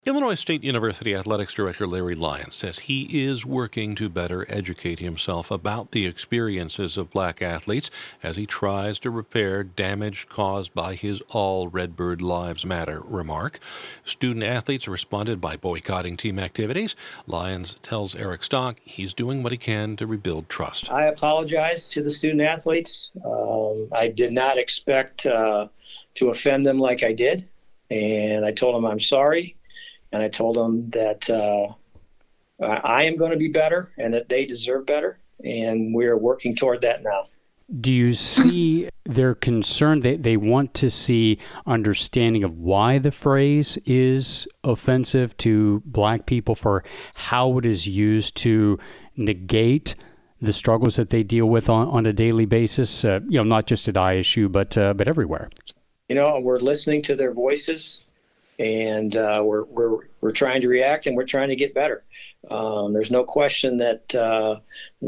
Illinois State University Athletics Director Larry Lyons says he is working to better educate himself about the experiences of black athletes as he tries to repair damage caused by his All Redbird Lives Matter remark. Student athletes responded by boycotting team activities. Lyons tells Eric Stock he's doing what he can to rebuild trust. I apologize to the student athletes. I did not expect to offend them like I did, and I told them I'm sorry. And I told them that I am going to be better and that they deserve better. And we're working toward that now. Do you see their concern? They want to see understanding of why the phrase is offensive to black people, for how it is used to negate the struggles that they deal with on a daily basis, not just at ISU, but everywhere. We're listening to their voices. And we're trying to react, and we're trying to get better. There's no question that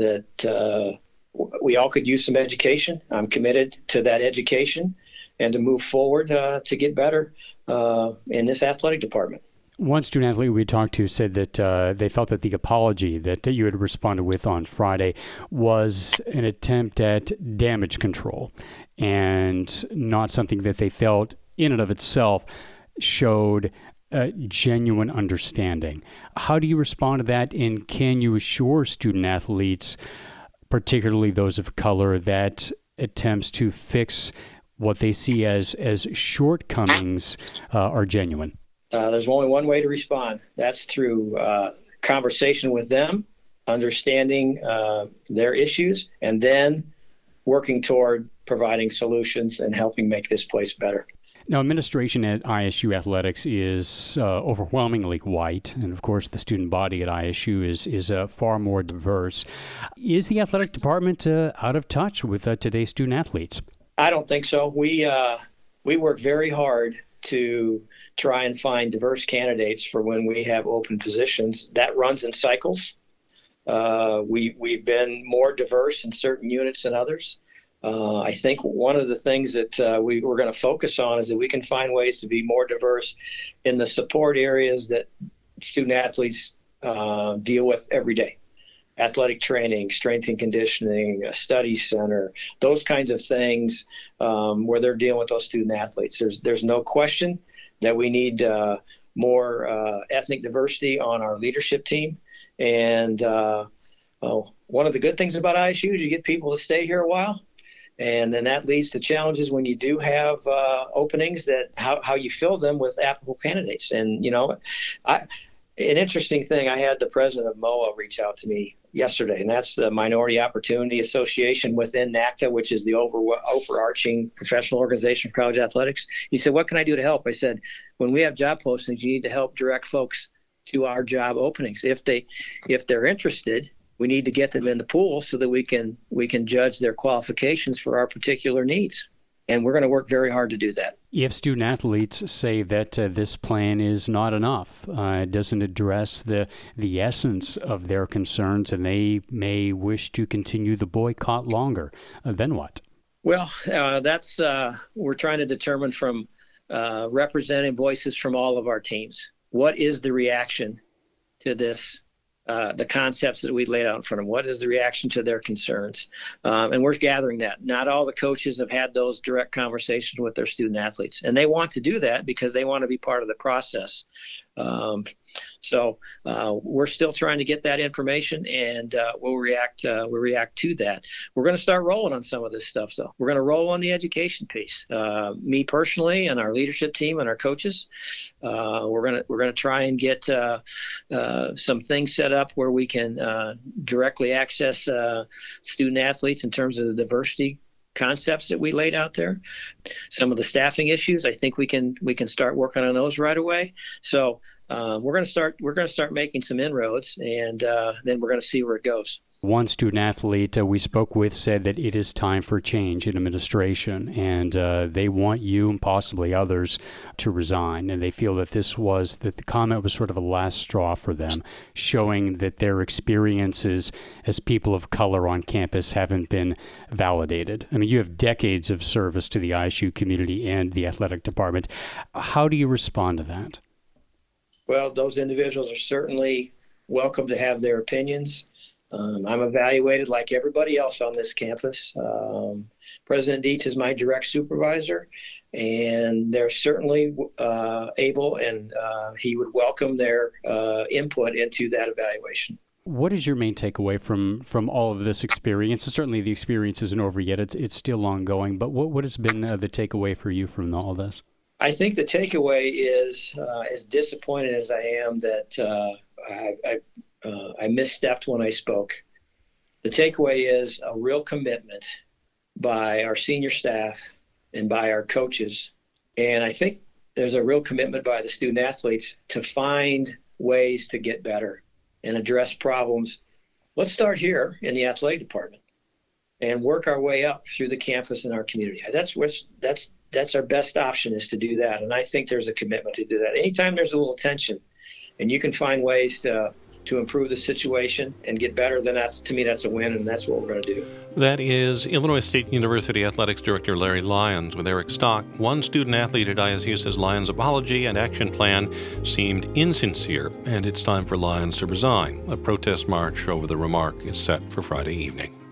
we all could use some education. I'm committed to that education and to move forward to get better in this athletic department. One student athlete we talked to said that they felt that the apology that you had responded with on Friday was an attempt at damage control and not something that they felt in and of itself showed genuine understanding. How do you respond to that, and can you assure student athletes, particularly those of color, that attempts to fix what they see as shortcomings are genuine? There's only one way to respond. That's through conversation with them, understanding their issues, and then working toward providing solutions and helping make this place better. Now, administration at ISU Athletics is overwhelmingly white, and of course the student body at ISU is far more diverse. Is the athletic department out of touch with today's student athletes? I don't think so. We work very hard to try and find diverse candidates for when we have open positions. That runs in cycles. We've been more diverse in certain units than others. I think one of the things that we're going to focus on is that we can find ways to be more diverse in the support areas that student athletes deal with every day. Athletic training, strength and conditioning, a study center, those kinds of things where they're dealing with those student athletes. There's no question that we need more ethnic diversity on our leadership team. And one of the good things about ISU is you get people to stay here a while. And then that leads to challenges when you do have openings, that how you fill them with applicable candidates. And, an interesting thing, I had the president of MOA reach out to me yesterday, and that's the Minority Opportunity Association within NACTA, which is the overarching professional organization for college athletics. He said, "What can I do to help?" I said, "When we have job postings, you need to help direct folks to our job openings. If they're interested, we need to get them in the pool so that we can judge their qualifications for our particular needs." And we're going to work very hard to do that. If student athletes say that this plan is not enough, it doesn't address the essence of their concerns, and they may wish to continue the boycott longer, then what? Well, that's we're trying to determine from representing voices from all of our teams. What is the reaction to this? The concepts that we laid out in front of them. What is the reaction to their concerns? And we're gathering that. Not all the coaches have had those direct conversations with their student athletes, and they want to do that because they want to be part of the process. So we're still trying to get that information, and we'll react to that. We're going to start rolling on some of this stuff, though. We're going to roll on the education piece. Me personally, and our leadership team and our coaches, we're going to try and get some things set up where we can directly access student athletes in terms of the diversity concepts that we laid out there. Some of the staffing issues, I think we can start working on those right away. So we're going to start making some inroads, and then we're going to see where it goes. One student athlete we spoke with said that it is time for change in administration, and they want you and possibly others to resign. And they feel that that the comment was sort of a last straw for them, showing that their experiences as people of color on campus haven't been validated. I mean, you have decades of service to the ISU community and the athletic department. How do you respond to that? Well, those individuals are certainly welcome to have their opinions. I'm evaluated like everybody else on this campus. President Dietz is my direct supervisor, and they're certainly able, and he would welcome their input into that evaluation. What is your main takeaway from all of this experience? Certainly the experience isn't over yet. It's still ongoing, but what has been the takeaway for you from all this? I think the takeaway is, as disappointed as I am that I misstepped when I spoke, the takeaway is a real commitment by our senior staff and by our coaches. And I think there's a real commitment by the student athletes to find ways to get better and address problems. Let's start here in the athletic department and work our way up through the campus and our community. That's our best option, is to do that. And I think there's a commitment to do that. Anytime there's a little tension and you can find ways to improve the situation and get better, then to me, that's a win, and that's what we're going to do. That is Illinois State University Athletics Director Larry Lyons with Eric Stock. One student athlete at ISU says Lyons' apology and action plan seemed insincere, and it's time for Lyons to resign. A protest march over the remark is set for Friday evening.